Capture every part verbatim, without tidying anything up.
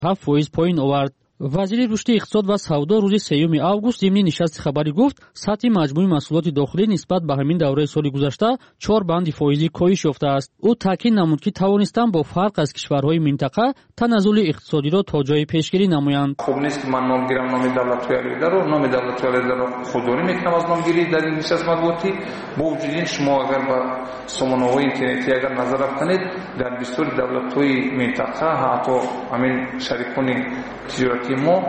هفت فیصد پایین آورد. وزیر رشد اقتصاد و سودا روز سوم август ضمن نشست خبری گفت سطح مجموع محصولات داخلی نسبت به همین دوره سال گذشته چهار بند فایزی کاهش یافته است. او تاکید نمود که توانستند با فرق از کشورهای منطقه تنزل اقتصادی را تا جای پیشگیری نمایند. خوب نیست من نام گیرم نام دولت علیده رو نام دولت علیده رو خودداری میکنم از نامگیری در این نشست مطبوعاتی. با وجود این شما اگر با سامانه‌های اینترنتی اگر نظر کنید در دستور دولت‌های منطقه حتی همین شریکان تجارتی ما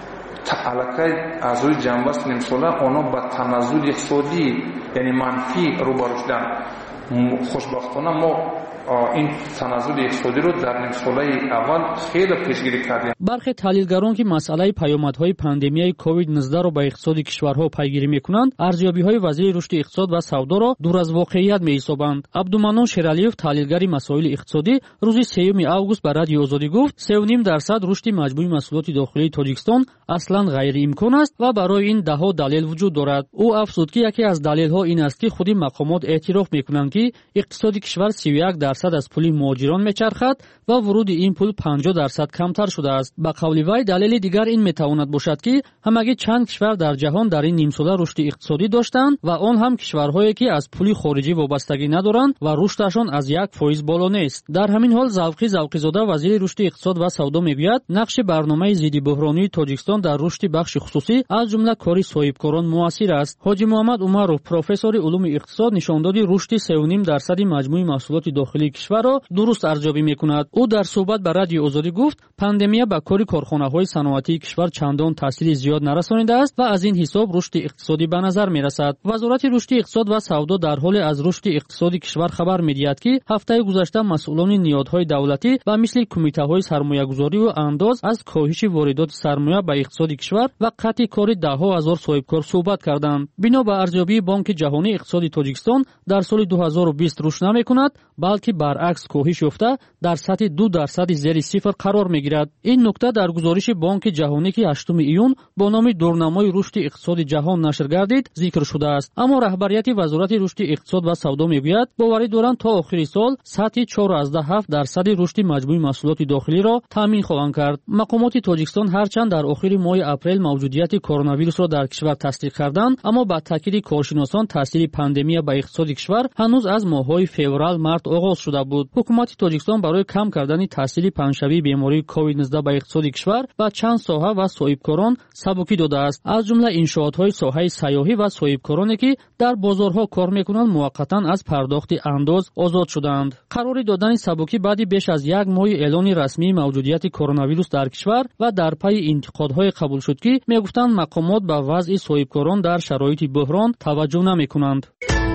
علاقه از روی جنبه است نیم ساله آنها با تنزل اقتصادی یعنی منفی رو برداشتن. خوشبختانه ما این تنزل اقتصادی رو در نیم ساله اول خیلی پیشگیری کردیم. برخی تحلیلگران که مسئله پیامدهای پاندمیای کووید نوزده را به اقتصاد کشورها پیگیری میکنند، ارزیابی‌های وزیر رشد اقتصاد و سودا را دور از واقعیت می‌حسابند. عبدالمنان شیرالیف تحلیلگر مسائل اقتصادی روز سوم август به رادیو آزادی گفت سه و نیم درصد رشد مجموعی محصولات داخلی تاجیکستان اصلا غیر امکان است و برای این ده ها دلیل وجود دارد. او افزود که یکی از دلایل‌ها این است که خود مقامات اعتراف می‌کنند که اقتصاد کشور سی و یک درصد از پول مهاجران میچرخد و ورود این پول پنجاه درصد کمتر شده است. به قول وی دلیل دیگر این میتواند باشد که همگی چند کشور در جهان در این نیم ساله رشد اقتصادی داشتند و آن هم کشورهایی که از پول خارجی وابستگی ندارند و رشدشان از یک فیصد بالا نیست. در همین حال زوقی زوقی‌زاده وزیر رشد اقتصاد و سودا میگوید نقش برنامه ضد بحرانی تاجیکستان در رشد بخش خصوصی از جمله کاری صاحبکاران موثر است. حاجی محمد عمرов پروفسور علوم اقتصاد نشان داد رشد سه و نیم درصد مجموع محصولات داخلی کشور را درست ارزیابی میکند. او در صحبت به رادیو آزادی گفت پاندمی به کار کارخانه‌های صنعتی کشور چندان تاثیر زیاد نرسانیده است و از این حساب رشد اقتصادی به نظر میرسد. وزارت رشد اقتصاد و سودا در حال از رشد اقتصادی کشور خبر میدهد که هفته گذشته مسئولان نهادهای دولتی و مثل کمیته‌های سرمایه‌گذاری و انداز از کاهش واردات سرمایه به اقتصاد کشور و قطع کار ده ها هزار صاحبکار صحبت کردند. بنا به ارزیابی بانک جهانی اقتصاد تاجیکستان در سال دو هزار و بیست رشد نمی‌کند بلکه برعکس کاهش یافته در سطح دو درصد زیر صفر قرار میگیرد. این نکته در گزارش بانک جهانی که هشتم ایون با نام دورنمای رشد اقتصاد جهان نشر گردید ذکر شده است. اما رهبریت وزارت رشد اقتصاد و سودا میگوید باوری دارند تا آخر سال سطح چهار و هفت درصد رشد مجموع محصولات داخلی را تامین خواهند کرد. مقامات تاجیکستان هرچند در آخر ماه اپریل موجودیت کرونا ویروس را در کشور تصدیق کردند، اما با تاکید کارشناسان تاثیر پاندمی به اقتصاد کشور هنوز از ماه‌های فوریه مارس آغاز شده بود. حکومت تاجیکستان برای کم کردن تاثیر پنجشنبه بیماری کووید نوزده به اقتصاد کشور و چند ساحه و صاحبکاران سبکی داده است. از جمله انشاءات‌های ساحه سیاحی و صاحبکارانی که در بازارها کار می‌کنند موقتاً از پرداخت انداز آزاد شدند. قرار دادن سبکی بعد بیش از یک ماه اعلان رسمی موجودیت کرونا ویروس در کشور و در پی انتقادهای قبول شد که میگفتند مقامات به وضع صاحبکاران در شرایط بحران توجه نمی‌کنند.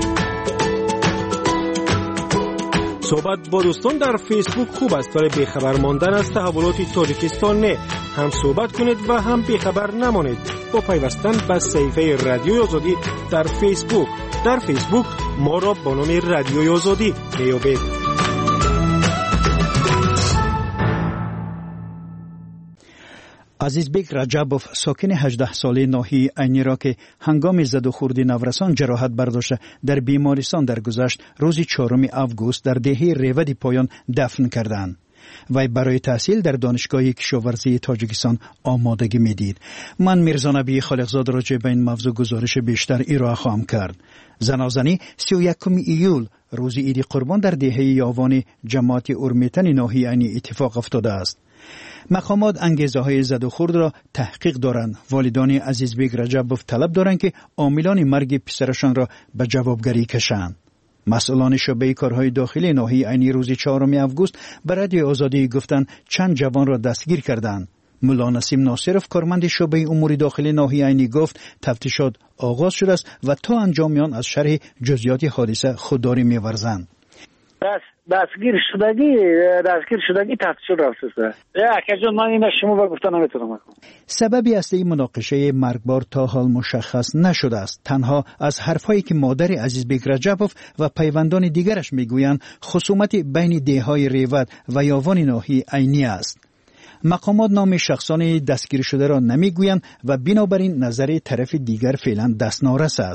صحبت با دوستان در فیسبوک خوب است ولی بیخبر ماندن از تحولات تاجیکستان نه. هم صحبت کنید و هم بیخبر نمانید با پیوستن به صفحه رادیوی آزادی در فیسبوک. در فیسبوک ما را با نام رادیوی آزادی میابید. عزیزبک رجبوف ساکن هجده ساله ناحیه عینی را که هنگام زد و خورد نورسان جراحت برداشته در بیمارستان درگذشت روز چهارم август در دهه ریود پایان دفن کردند. وی برای تحصیل در دانشگاه کشاورزی تاجیکستان آمادگی میدید. من میرزا نبی خالقزاد راجع به این موضوع گزارش بیشتر ارائه خواهم کرد. زنازنی سی و یکم ایول روز عید قربان در دهه یاوان جماعت اورمیتن ناحیه عینی اتفاق افتاده است. مقامات انگیزه های زد و خورد را تحقیق دارند. والدان عزیزبک رجبوف طلب دارند که عاملان مرگ پسرشان را به جوابگری کشند. مسئولان شعبه کارهای داخلی ناحیه عینی روز چهارم август به رادیو آزادی گفتند چند جوان را دستگیر کردند. مولا نسیم ناصرف کارمند شعبه امور داخلی ناحیه عینی گفت تفتیشات آغاز شده است و تا انجام آن از شرح جزئیات حادثه خودداری می‌ورزند. بس دستگیر شدگی دستگیر شدگی تفتیش رفته است. اکجون من این شما گفتن نمیتونم. سببی اصلی مناقشه مرگبار تا حال مشخص نشده است. تنها از حرفایی که مادر عزیزبک رجبوف و پیوندان دیگرش میگویند خصومت بین دههای ریود و یاوان ناحیه عینی است. مقامات نام شخصان دستگیر شده را نمیگویند و بنابراین نظر طرف دیگر فعلا دستنارس است.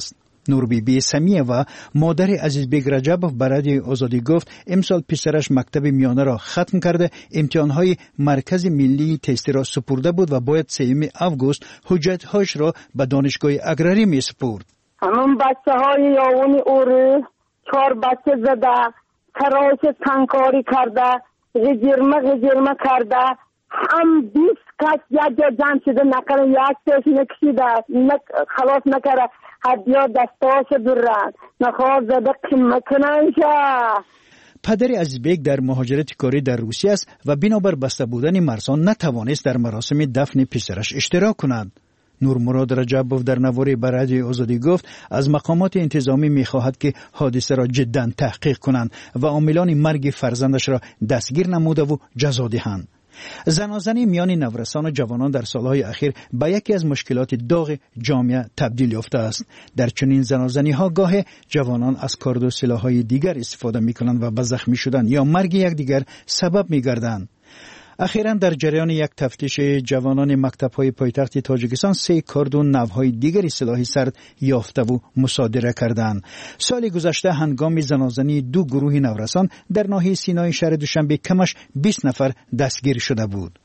نوربیبی سمیه و مادر عزیزبک رجبوف برای آزادی گفت امسال پسرش مکتب میانه را ختم کرده، امتحانهای مرکز ملی تستی را سپرده بود و باید سوم آگوست حجتهاش را به دانشگاه اگراری می سپرد. همون بچه های یاونی اوری چهار بچه زده، تراش تنکاری کرده، غجرمه غجرمه کرده، هم بیست کس یک جا جمع شده نکنه، یک تش نکشیده نک خلاص نکره، حدیا دستاش برد نخواست زده قیمت نمیشه. پدر عزیزبک در مهاجرت کاری در روسیه است و بنابر بسته بودن مرزها نتوانست در مراسم دفن پسرش اشتراک کند. نورمراد رجبوف در نواری به رادیوی آزادی گفت از مقامات انتظامی می‌خواهد که حادثه را جداً تحقیق کنند و عاملان مرگ فرزندش را دستگیر نموده و جزا دهند. زنازنی میان نورسان و جوانان در سالهای اخیر به یکی از مشکلات داغ جامعه تبدیل یافته است. در چنین زنازنی ها گاه جوانان از کارد و سلاح‌های دیگر استفاده می‌کنند و به زخمی شدن یا مرگ یکدیگر سبب می‌گردند. اخیراً در جریان یک تفتیش جوانان مکتب‌های پایتخت تاجیکستان سه کارد و نوع‌های دیگری سلاح سرد یافته و مصادره کردند. سال گذشته هنگام زنازنی دو گروه نورسان در ناحیه سینای شهر دوشنبه کمش بیست نفر دستگیر شده بود.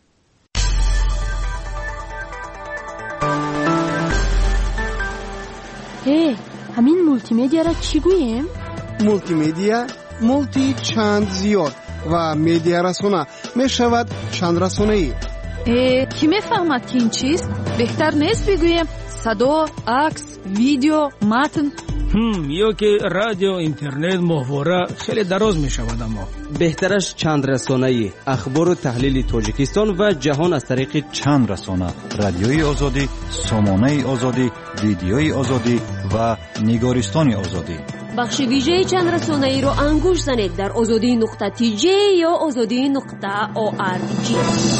هی، همین مولتی مدیا را چی گوییم؟ مولتی مدیا، مولتی چند زیاد و مدیا رسانه می شود چند رسانه ای. کی می فهمد که این چیست؟ بهتر نیست بگویم صدا، عکس، ویدیو، متن. هم یا که رادیو، اینترنت، محتوا خیلی دراز می شود. اما بهترش چند رسانه ای، اخبار و تحلیل تاجیکستان و جهان از طریق چند رسانه: رادیوی آزادی، سامانه آزادی، ویدیوی آزادی و نگارستان آزادی. بخش ویژه چند رسانه ای رو انگوش زنید در آزادی نقطه تی جی یا آزادی نقطه او آر جی.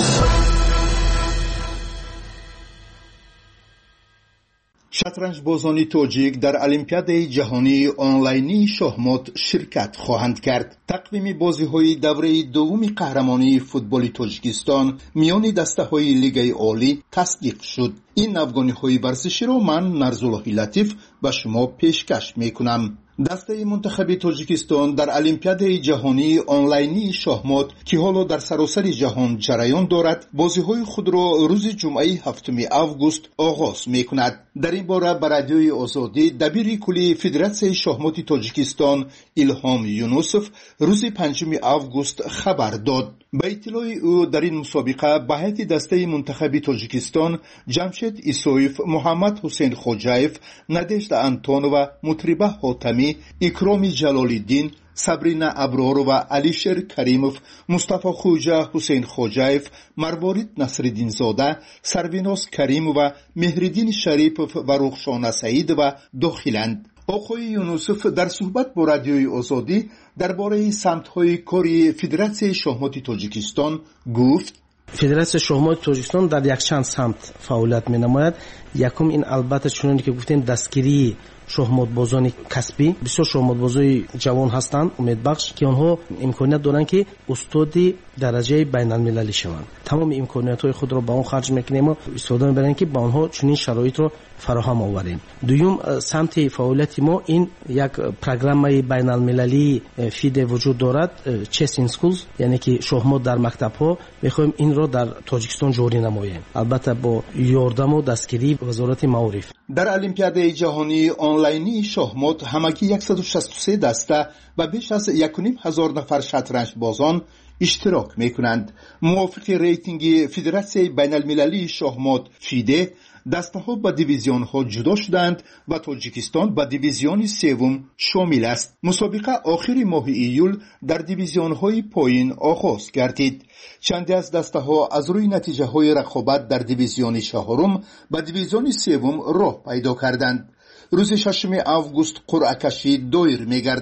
شطرنج بازان تاجیک در المپیاد جهانی آنلاینی شاهمات شرکت خواهند کرد. تقویم بازی‌های دوره دوم قهرمانی فوتبال تاجیکستان میان دسته‌های لیگ عالی تصدیق شد. این افغانی‌های ورزشی را من نرزالله لطیف به شما پیشکش می‌کنم. دسته منتخب تاجیکستان در المپیاد جهانی آنلاینی شاهمات که حالا در سراسر جهان جریان دارد، بازی‌های خود را روز جمعه هفتم آگوست آغاز می‌کند. در این باره به رادیوی آزادی دبیر کلی فدراسیون شاهمات تاجیکستان ایلهام یونوسف روز پنجم آگوست خبر داد. به اطلاع او در این مسابقه به هیئت دسته منتخب تاجیکستان جمشید ایسویف، محمد حسین خوجایف، ندشت انتونووا، مطربه حاتمی، اکرام جلال‌الدین، صبرینا ابرار و علیشیر کریموف، مصطفی خوجا، حسین خوجایف، مروارید نصرالدین زاده، سرویناس کریم و مهردین شریپوف و رخشانه سعید و داخلند. آقای یونوسف در صحبت با رادیوی آزادی درباره سمت‌های کاری فدراسیون شاهمات تاجیکستان گفت: فدراسیون شاهمات تاجیکستان در یک چند سمت فعالیت می‌نماید. یکم این البته چونانی که گفتیم دستگیری شاهمات بازان کسبی، بسیار شاهمات بازای جوان هستند امیدبخش که آنها امکانیت دارند که استاد درجه بین المللی شوند. تمام امکانیت‌های خود را با آن خرج می‌کنیم و استفاده می‌بریم که با آنها چنین شرایط را فراهم آوریم. دوم سمت فعالیت ما این یک پروگرام بین المللی فید وجود دارد، چس این سکولز، یعنی که شاهمات در مکتب‌ها می‌خوایم این را در تاجیکستان جاری نماییم، البته با یاردم و دستگیری وزارت معارف. در المپیاد جهانی آنلاینی شاهمات همگی صد و شصت و سه دسته و بیش از یک و نیم هزار نفر شطرنج بازان اشتراک میکنند. موافق ریتینگ فدراسیون بین المللی شاهمات فیده، دسته ها به دیویزیون ها جدا شدند و تاجیکستان به دیویزیون سوم شامل است. مسابقه آخر ماه ایول در دیویزیون های پایین آغاز گردید. چندی از دسته ها از روی نتیجه های رقابت در دیویزیون چهارم به دیویزیون سوم راه پیدا کردند. روز ششم آگوست قرعه کشی دایر می گردد.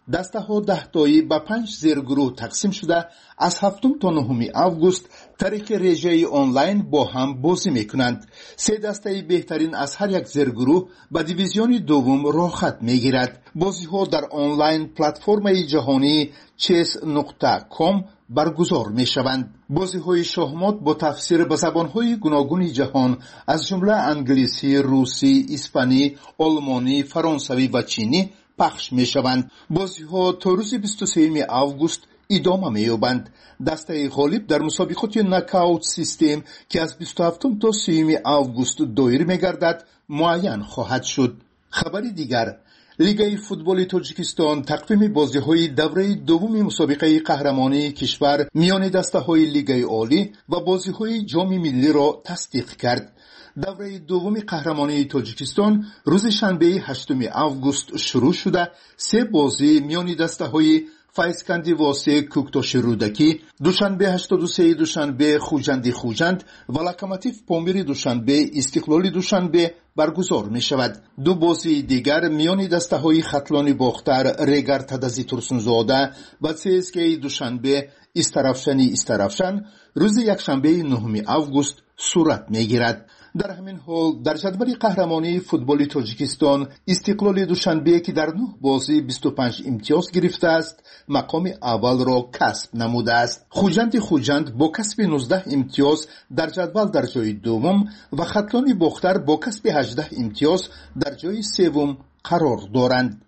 دسته ها ده تایی به پنج زیرگروه تقسیم شده از هفتم تا نهم آگوست طریق رژه آنلاین با هم بازی میکنند. سه دسته بهترین از هر یک زیرگروه به دیویزیون دوم راه خط میگیرد. بازی ها در آنلاین پلتفرم جهانی چس نقطه کام برگزار می شوند. بازی های شахمات با تفسیر به زبان های گوناگون جهان از جمله انگلیسی، روسی، اسپانی، آلمانی، فرانسوی و چینی پخش می شوند. بازی ها تا روز بیست و سوم آگوست ادامه می یابند. دسته غالب در مسابقات ناکاوت سیستم که از بیست و هفتم تا سوم آگوست دایر می گردد معین خواهد شد. خبری دیگر، لیگ فوتبال تاجیکستان تقویم بازی‌های دوره دوم مسابقه قهرمانی کشور میان دسته‌های لیگ عالی و بازی‌های جام ملی را تصدیق کرد. دوره دوم قهرمانی تاجیکستان روز شنبه هشتم آگوست شروع شده. سه بازی میان دسته‌های فایسکندی واسه کوکتاش رودکی، دوشنبه هشتاد و سه دوشنبه خوجندی خوجند و لوکوموتیو پامیر دوشنبه استقلال دوشنبه برگزار می شود. دو بازی دیگر میان دسته های خطلانی باختر ریگر تدزی ترسونزاده و سی اس کی دوشنبه استرافشنی استرافشن روز یکشنبه نهم آگوست صورت می گیرد. در همین حال در جدول قهرمانی فوتبال تاجیکستان استقلال دوشنبه که در نه بازی بیست و پنج امتیاز گرفته است مقام اول را کسب نموده است. خوجند خوجند با کسب نوزده امتیاز در جدول در جای دوم و خطلانی باختر با کسب هجده امتیاز در جای سوم قرار دارند.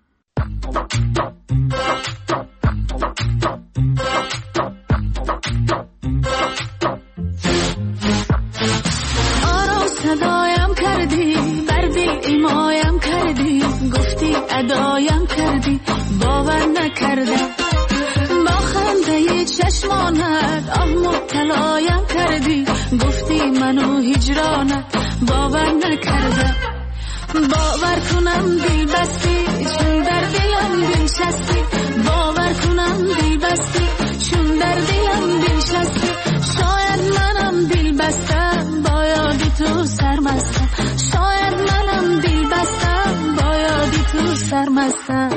صدایم کردی بر دل ایمایم کردی گفتی ادایم کردی باور نکردم با خنده چشمانت آه مبتلایم کردی گفتی منو هجرانت باور نکردم باور کنم دل بستی چون در دلم بنشستی باور کنم دل بستی چون در دلم بنشستی شاید منم دل بستم با یادی تو سرمستم شاید منم دل بستم با یادی تو سرمستم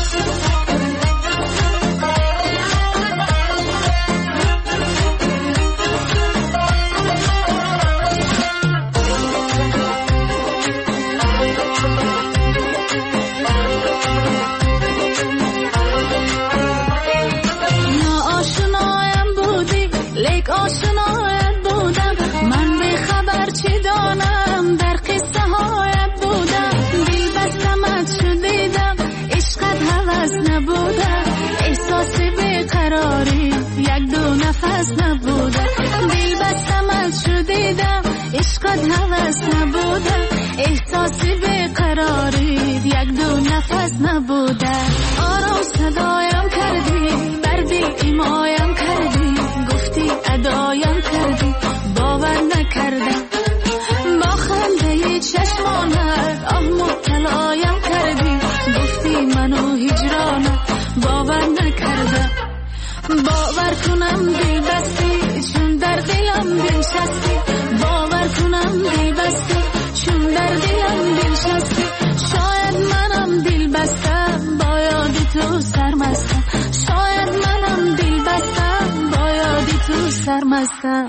عشقت هوس نبوده احساسی بیقراری یک دو نفس نبوده آرام صدایم کردی بر دل ایمایم کردی گفتی ادایم کردی باور نکردم با خنده چشمانت آه مبتلایم کردی گفتی منو هجرانت باور نکردم باور کنم دل بستی چون در دلم بنشستی باور کنم دل بستی چون در دلم بنشستی شاید منم دل بستم با یادی تو سرمستم شاید منم دل بستم با یادی تو سرمستم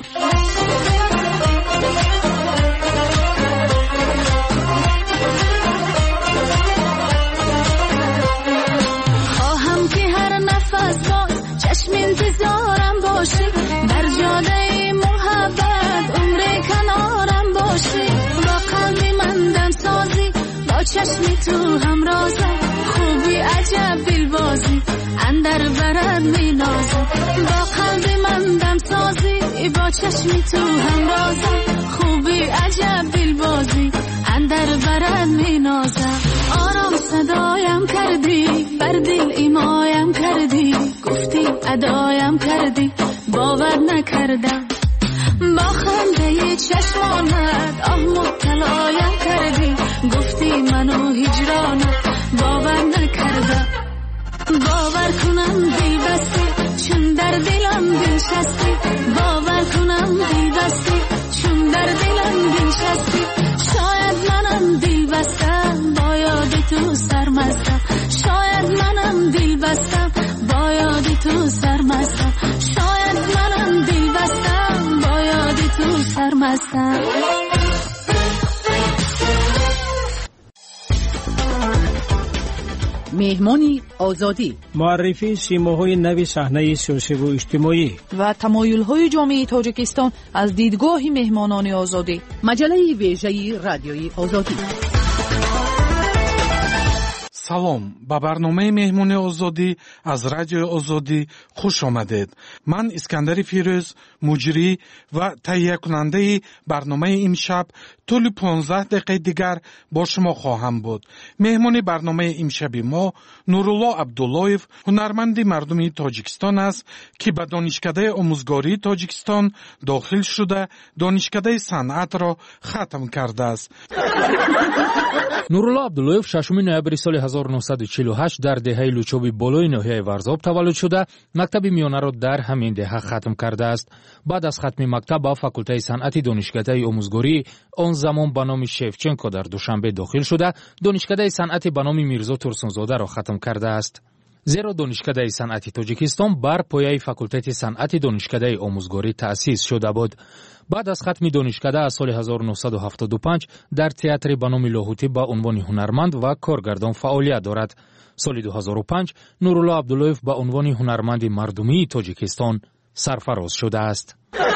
خواهم که هر نفس باز چشم انتظارم باشی در جاده محبت عمر کنارم باشی با قلبی من دم سازی با چشمی تو همرازم خوبی عجب دلبازی اندر برد می نازم با قلبی من دم سازی با چشمی تو همرازم خوبی عجب دلبازی اندر برد می نازم آرام صدایم کردی بر دل ایمایم کردی گفتی ادایم کردی باور نکردم با خنده چشمانت آه مبتلایم کردی گفتی منو هجرانت باور نکردم باور کنم دل بستی چون در دلم بنشستی باور کنم دل بستی چون در دلم بنشستی شاید منم دل بستم با یاد تو سرمستم شاید منم دل بستم سرمستم. مهمانی آزادی، معرفی سیماهای نوی صحنه سیاسی و اجتماعی و تمایل‌های جامعه تاجیکستان از دیدگاه مهمانان آزادی. مجله ویژه رادیوی آزادی. салом ба барномаи меҳмони озодӣ аз радиои озодӣ хуш омадед. ман искандари фирӯз, муҷрӣ ва таҳиякунандаи барномаи имшаб тӯли понздаҳ дақиқаи дигар бо шумо хоҳам буд. меҳмони барномаи имшаби мо нурулло абдуллоев, ҳунарманди мардуми тоҷикистон аст, ки ба донишкадаи омӯзгории тоҷикистон дохил шуда донишкадаи санъатро хатм кардааст. нурулло абдуллоев шашуми ноябри соли ҳазору нуҳсаду чилу ҳашт дар деҳаи лучоби болои ноҳияи варзоб таваллуд шуда, мактаби миёнаро дар ҳамин деҳа хатм кардааст. баъд аз хатми мактаб ба факултаи санъати донишкадаи омӯзгории он замон ба номи шевченко дар душанбе дохил шуда, донишкадаи санъати ба номи мирзо турсунзодаро хатм кардааст. зеро донишкадаи санъати тоҷикистон бар пояи факултати санъати донишкадаи омӯзгорӣ таъсис шуда буд. баъд аз хатми донишкада аз соли ҳазору нуҳсаду ҳафтоду панҷ дар театри ба номи лоҳутӣ ба унвони ҳунарманд ва коргардон фаъолият дорад. соли ду ҳазору панҷ нурулло абдуллоев ба унвони ҳунарманди мардумии тоҷикистон сарфароз шудааст.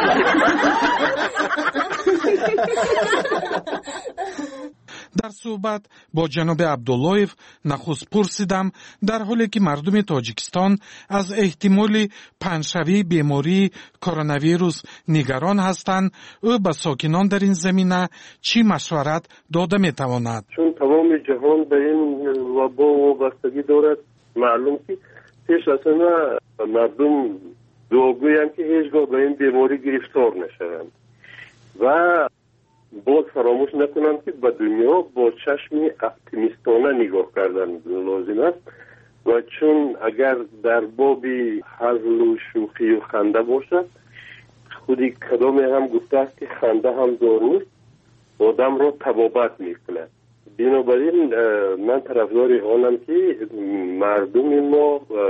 дар суҳбат бо ҷаноби абдуллоев нахуст пурсидам, дар ҳоле ки мардуми тоҷикистон аз эҳтимоли панҷшавии бемории коронавирус нигарон ҳастанд, ӯ ба сокинон дар ин замина чӣ машварат дода метавонад? чун тамоми ҷаҳон ба ин вабо вобастагӣ дорад, маълум ки пеш аз ҳама мардум дуогӯянд ки ҳеҷ гоҳ ба ин беморӣ гирифтор нашаванд ва боз фаромӯш накунанд ки ба дунё бо чашми оптимистона нигоҳ кардан лозим аст ва чун агар дар боби ҳазлу шӯхию ханда бошад, худи кадоме ҳам гуфтааст ки ханда ҳам доруст, одамро табобат мекунад. бинобар ин ман тарафдори онам ки мардуми мо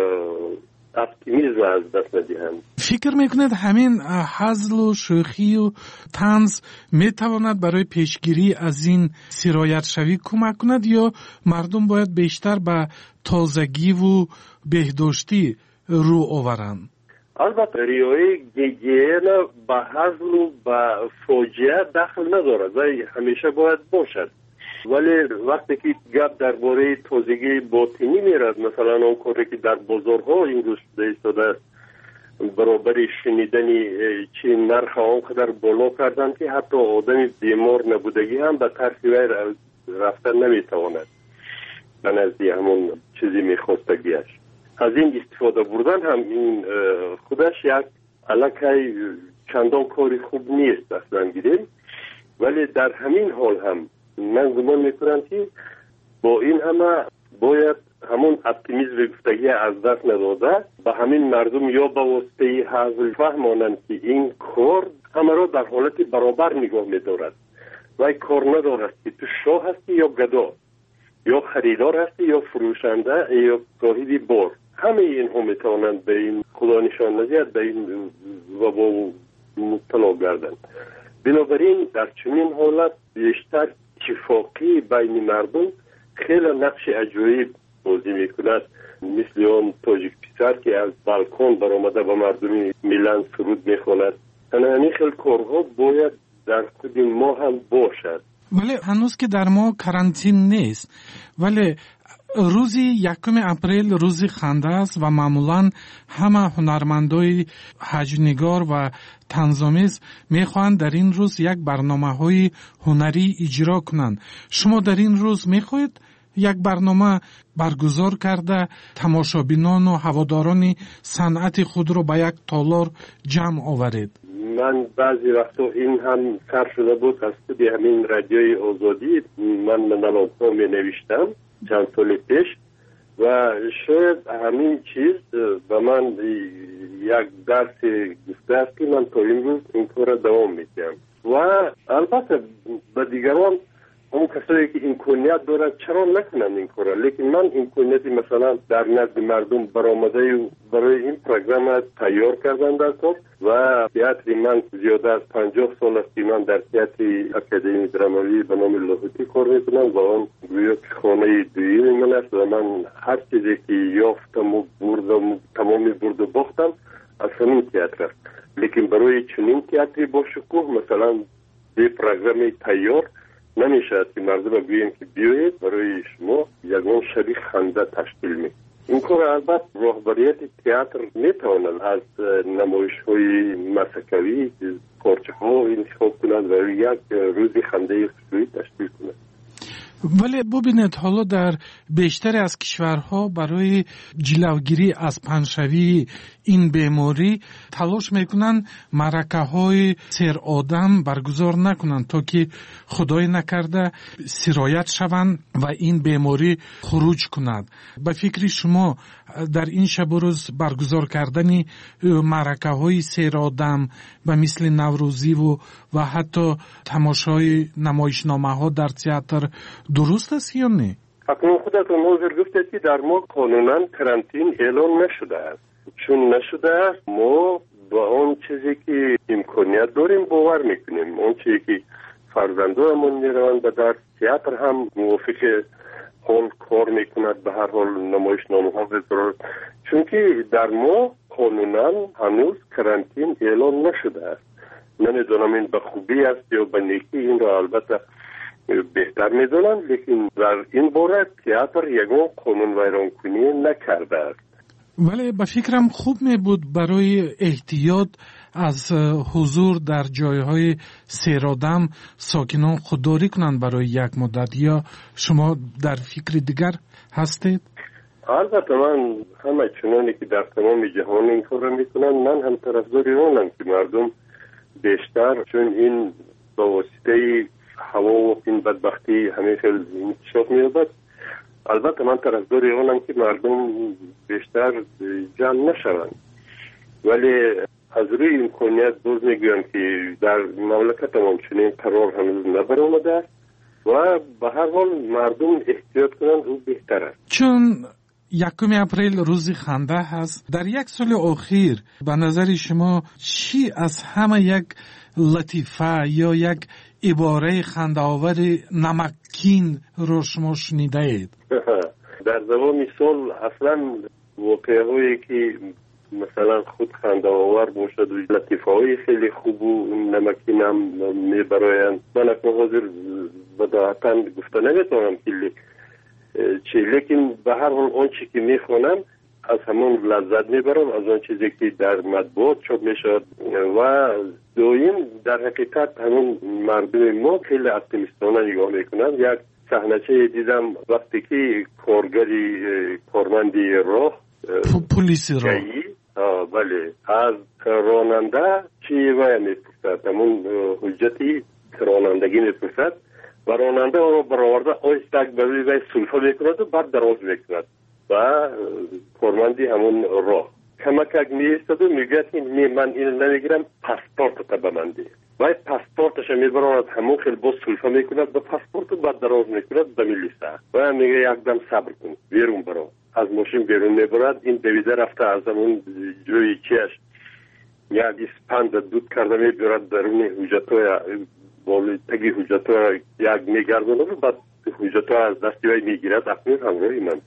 оптимизм аз даст надиҳанд. фикр мекунед ҳамин ҳазлу шӯхию танз метавонад барои пешгирӣ аз ин сироятшавӣ кӯмак кунад ё мардум бояд бештар ба тозагиву беҳдоштӣ рӯ оваранд? албатта риояи гигиена ба ҳазлу ба фоҷиа дахл надорад ва ҳамеша бояд бошад. вале вақте ки гап дар бораи тозагии ботинӣ мерад, масалан он коре ки дар бозорҳо имрӯз шуда истодааст, баробари шунидани чи нарха он қадар боло карданд ки ҳатто одами бемор набудагӣ ҳам ба тарси вай рафта наметавонад ба назди ҳамон чизи мехостагиаш. аз ин истифода бурдан ҳам ин худаш як аллакай чандон кори хуб нест аслан гирем, вале дар ҳамин ҳол ҳам ман гумон мекунам ки бо ин ҳама бояд ҳамон оптимизми гуфтагӣ аз даст надода ба ҳамин мардум ё ба воситаи ҳазл фаҳмонанд ки ин кор ҳамаро дар ҳолати баробар нигоҳ медорад. вай кор надорад ки ту шоҳ ҳастӣ ё гадо, ё харидор ҳастӣ ё фурӯшанда ё соҳиби бор. ҳамаи инҳо метавонанд ба ин худо нишон надиҳад ба ин вабо мубтало гарданд. бинобар ин дар чунин ҳолат бештар اتفاقی بین مردم خیلی نقش عجیب بازی میکند، مثل اون تاجیک پسر که از بالکن برآمده با مردمی میلان سرود میخواند. همین خیلی کارها باید در خود ما هم باشد. ولی هنوز که در ما کرانتین نیست، ولی روزی یکم اپریل روزی خنده است و معمولا همه هنرمندای حجنگار و طنزآمیز میخواهند در این روز یک برنامه های هنری اجرا کنند. شما در این روز میخواهید یک برنامه برگزار کرده تماشابینان و هواداران صنعت خود رو به یک تالار جمع آورید؟ من بعضی وقتا این هم سر شده بود از خود همین رادیوی آزادی من منالات‌ها می نوشتم چند سال پیش و شاید همین چیز به من یک درس گفته است که من تا امروز این کار دوام میدم و البته به دیگران اون کسی کسایی که امکانیت دارن چرا نکنن این کارا؟ لیکن من امکانیتی مثلا در نزد مردم برآمده و برای این پروگرام تیار کردن در کار و تئاتر من زیاده از پنجاه سال است من در تئاتر اکادمی درامایی به نام لاهوتی کار میکنم و آن گویا خانه دویی من است و من هر چیزی که یافتم و بردم تمامی برد و باختم از همین تئاتر است. لیکن برای چنین تئاتری با شکوه مثلا به پروگرام تیار نمیشه که مردم بگوییم که بیایید برای شما یگان شبیه خنده تشکیل می. این کار البته راهبریت تئاتر میتواند از نمایش های مسکوی پارچه ها انتخاب کنند و یک روزی خنده خصوصی تشکیل کنند. ولی ببینید حالا در بیشتر از کشورها برای جلوگیری از پنشوی این بیماری تلاش میکنن معرکه های سیر آدم برگزار نکنن تا که خدای نکرده سرایت شوند و این بیماری خروج کند. به فکر شما در این شب و روز برگزار کردن معرکه های سیر آدم و مثل نوروزی و و حتی تماشای نمایشنامه ها در تئاتر درست است یا نه؟ اکنون خودتون حاضر گفتید که در ما قانونا کرانتین اعلان نشده است. چون نشده است ما با آن چیزی که امکانیت داریم باور میکنیم. آن چیزی که فرزندانمون میروند و در تئاتر هم موافق حال کار میکند به هر حال نمایشنامه ها بذارد. چون که در ما قانونا هنوز کرانتین اعلان نشده است. نمیدونم این به خوبی است یا به نیکی، این را البته بهتر میدونم، لیکن در این باره تئاتر یگان قانون ویران کنی نکرده است. ولی به فکرم خوب می بود برای احتیاط از حضور در جایهای سیرآدم ساکنان خودداری کنند برای یک مدت، یا شما در فکر دیگر هستید؟ البته من همه چنانی که در تمام جهان این کار میکنن، من هم طرفدار اونم که مردم بیشتر، چون این با واسطه هوا و این بدبختی همیشه انتشار می‌یابد، البته من طرفدار اونم که مردم بیشتر جمع نشوند. ولی از روی امکانیت باز میگویم که در مملکت ما چنین قرار هنوز نبرآمده و به هر حال مردم احتیاط کنند او بهتر است. چون یکم اپریل روز خنده هست، در یک سال اخیر به نظر شما چی از همه یک لطیفه یا یک عباره خنده‌آور نمکین رو شما شنیده اید؟ در زمان مثال اصلا واقعه هایی که مثلا خود خنده‌آور باشد و لطیفه های خیلی خوب و نمکین هم میبرایند، من اکنون حاضر بداعتاً گفته نمیتونم که چی، لیکن به هر حال اون چی که میخونم از همون لذت میبرم، از اون چیزی که در مطبوعات چاپ میشد. و دویم در حقیقت همون مردم ما خیلی اپتیمیستانه نگاه میکنن. یک صحنه دیدم وقتی که کارگری کارمندی راه پلیسی راه بله از راننده چی وای میپرسد، همون حجتی رانندگی میپرسد و راننده رو برآورده آیستک بروی وی سلفه میکند و بعد دراز میکند و کارمندی همون راه کمکک میستد و میگه می من این نمیگیرم، پاسپورت تا به من ده و پاسپورتش میبراند همون خیلی باز سلفه میکند به پاسپورت و بعد دراز میکند به میلیسه و میگه یک دم صبر کن بیرون برو. از ماشین بیرون میبرد، این دویده رفته از همون جوی چیش یک اسپند دود کرده میبرد درون حجتای بالی تگی حجتای یک میگردونه و بعد حجتای از دستی وی میگیرد. اکنون همراهی من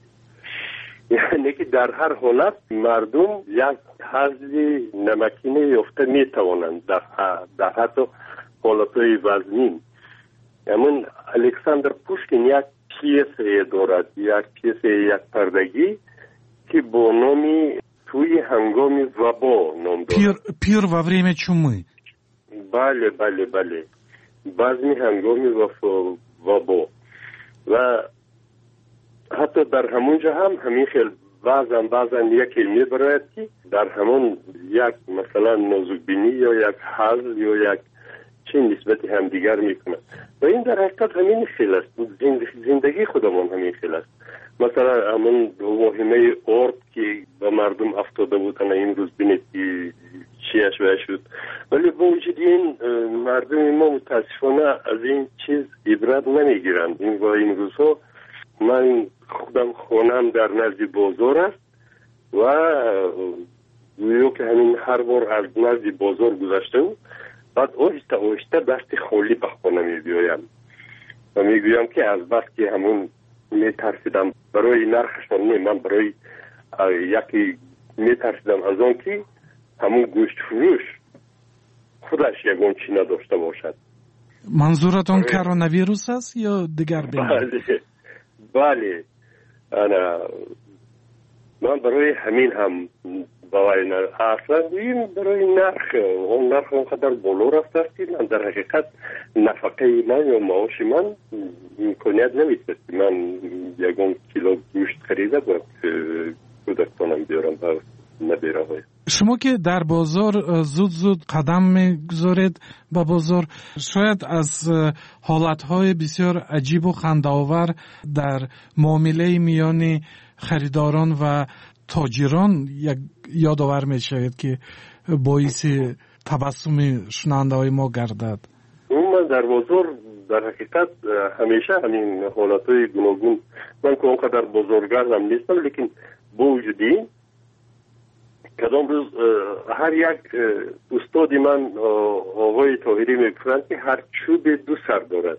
یعنی که در هر حالت مردم یک حضی نمکینه یافته میتوانند در, در حتی حالتهای وزنین. همون الکساندر پوشکین یک پیسه دارد، یک پیسه یک پردگی که با نامی توی هنگام وبا نام دارد. پیر, پیر و وریم چومی. بله بله بله بعضی هنگام وبا و حتی در همونجا هم همین خیلی بعضا بعضا یک علمی برایت که در همون یک مثلا نازکبینی یا یک حل یا یک چه نسبتی هم دیگر میکنن و این در حقیقت همین خیلی است. زندگی خودمون همین خیلی است. مثلا همون واهمه ارد که به مردم افتاده بودن این روز بینید که چیش شد. ولی با وجود این مردم ما متاسفانه از این چیز عبرت نمیگیرند. این و این روزها من خودم خونم در نزد بازار است و گویا که همین هر بار از نزد بازار گذشتم بعد آهسته آهسته دست خالی به خانه میبیایم و میگویم که از بس که همون میترسیدم برای نرخشان نه، من برای یکی میترسیدم از آن که همون گوشت فروش خودش یکون چی نداشته باشد. منظورتون کرونا ویروس است یا دیگر بیماری؟ بله بله انا من برای همین هم باید اصلا گوییم برای نرخ اون نرخ اونقدر بالا رفته است من در حقیقت نفقه من یا معاش من امکانیت نمیده من یکون کیلو گوشت خریده باید کودکانم بیارم و نبیره های. شما که در بازار زود زود قدم میگذارید به بازار، شاید از حالتهای بسیار عجیب و خنده‌آور در معامله میان خریداران و تاجران یادآور میشود که باعث تبسم شنونده های ما گردد. من در بازار در حقیقت همیشه همین حالتهای گوناگون، من که اونقدر بزرگوارم نیستم لیکن با وجودی کدام روز هر یک استادی من آقای طاهری میگفتند که هر چوب دو سر دارد.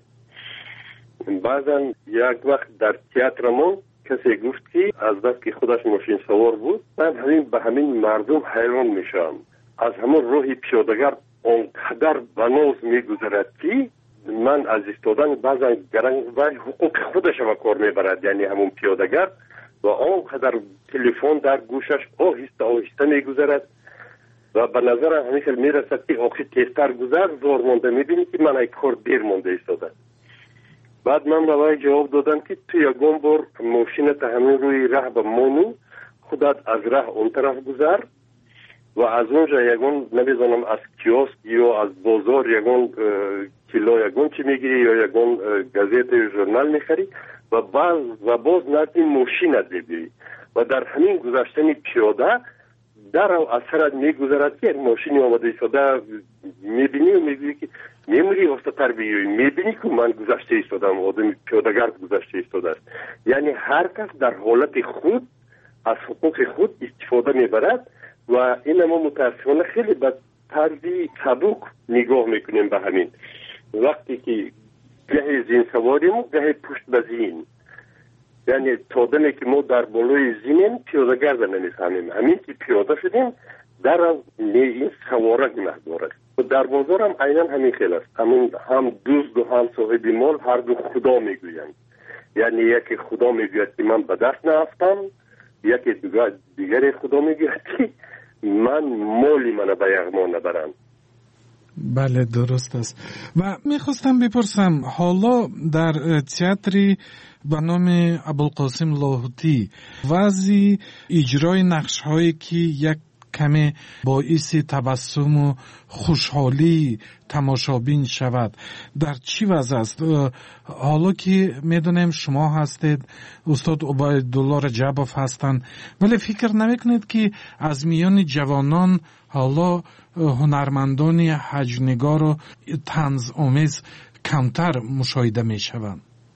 بعضا یک وقت در تئاتر ما کسی گفت که از بس که خودش ماشین سوار بود من همین به همین مردم حیران میشم، از همون روح پیاده‌گر اونقدر بناز میگذرد که من از ایستادن بعضا گرنگ و حقوق خودش به کار میبرد، یعنی همون پیاده‌گر و آنقدر تلفن در گوشش آهسته آهسته میگذرد و به نظر همیشه میرسد که آخی تیزتر گذر زور مانده، میبینی که من ای کار دیر مانده ایستاده. بعد من به جواب دادم که تو یکم بار ماشینت همین روی راه به مانو خودت از راه اون طرف گذر و از اونجا یکم نمیزنم از کیوسک یا از بازار یکم کیلو یکم چی میگیری یا یکم گازت یا ژورنال میخری و باز و باز نتی ماشینت ببینی و در همین گذشتن پیاده در اثرت میگذرد که ماشینی آمده ایستاده میبینی و میگویی که میموری افتادتر بیایی، میبینی که من گذشته ایستادم، آدم پیاده‌گر گذشته ایستاده است. یعنی هر کس در حالت خود از حقوق خود استفاده میبرد و این ما متاسفانه خیلی به طرزی سبک نگاه میکنیم به همین وقتی که گه زین سواریم و گه پشت به زین، یعنی تا دمی که ما در بالای زینیم پیاده‌گر را نمیفهمیم، همین که پیاده شدیم در این سواره گناه دارد. و در بازار هم عیناً همین خیلی است، همون هم دوست و هم صاحب مال هر دو خدا میگویند، یعنی یکی خدا میگوید که من به دست نرفتم، یکی دیگر خدا میگوید که من مالی من به یغما نبرم. بله درست است. و میخواستم بپرسم حالا در تئاتری به نام ابوالقاسم لاهوتی وضع اجرای نقش هایی که یک کمی باعث تبسم و خوشحالی تماشابین شود در چی وضع است؟ حالا که میدونیم شما هستید، استاد عبیدالله رجبوف هستند، ولی فکر نمیکنید که از میان جوانان حالا هنرمندان حجم‌نگار و طنز آمیز کمتر مشاهده میشوند؟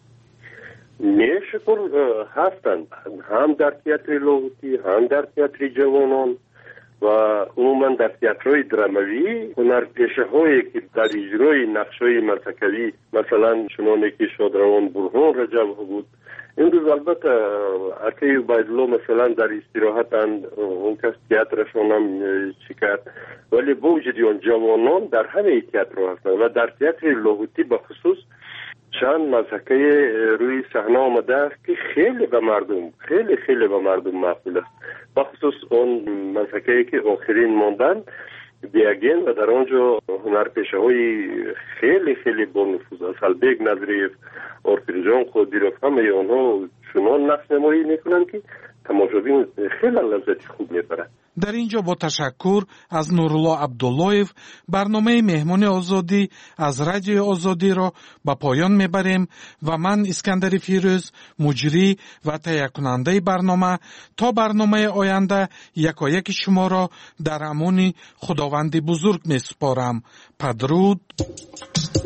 نه شکر هستند، هم در تئاتر لاهوتی هم در تئاتر جوانان و عموما در تئاترهای دراموی هنرپیشه هایی که در اجرای نقش‌های مسکوی مثلا چنانه که شادروان برهان رجب بود، این روز البته اکی عبیدالله مثلا در استراحتند اون کس تئاترشون هم شکر، ولی با وجود اون جوانان در همه تئاتر هستند و در تئاتر لاهوتی به خصوص چند مسکه روی صحنه آمده است که خیلی به مردم خیلی خیلی به مردم مقبول است، به خصوص اون مسکه‌ای که آخرین ماندن دیگین و در آنجا هنرپیشه های خیلی خیلی با نفوذ است، البیگ نظریف، ارتریجان خودیروف، همه آنها چنان نقش نمایی میکنند که تماشابین خیلی لذت خوب میبرند. در اینجا با تشکر از نورالله عبداللهیف برنامه مهمون آزادی از رادیوی آزادی را به پایان میبریم و من اسکندر فیروز مجری و تهیه کننده برنامه تا برنامه آینده یکایک شما را در امان خداوند بزرگ میسپارم. پدرود.